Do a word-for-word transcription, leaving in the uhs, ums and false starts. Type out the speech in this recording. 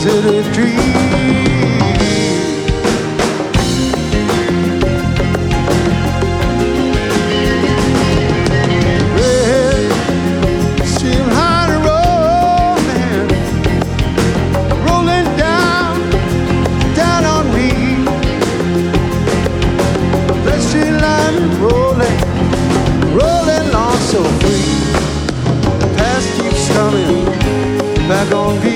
to the dream. Red, still high rolling, rolling down, down on me. Blessed line rolling, rolling on so free. The past keeps coming back on me.